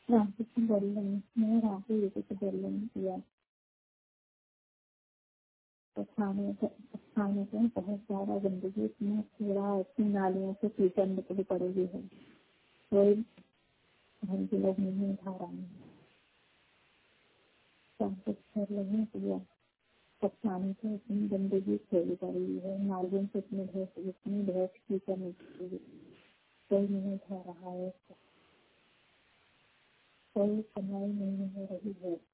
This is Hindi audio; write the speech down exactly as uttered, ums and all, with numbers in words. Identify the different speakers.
Speaker 1: रामकृष्ण बोल रही हूँ। मैं राहुल दीदी से बोल रही हूँ भैया। तो खाने से खाने से बहुत ज़्यादा गंदगी, इसमें पूरा इतनी नालियों से कीचड़ निकली पड़ेगी है, कोई ढंग के लोग नहीं उठा रहे हैं। सब कुछ कर रहे हैं भैया। सब पानी से इतनी गंदगी फैली पड़ी है, नालियों से इतनी ढेर इतनी ढेर कीचड़ निकली, कोई नहीं उठा रहा है, कोई सुनवाई नहीं हो रही है।